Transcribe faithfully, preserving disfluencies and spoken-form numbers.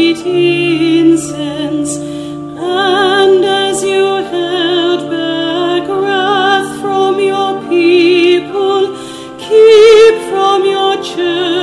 sweet incense, and as you held back wrath from your people, keep from your church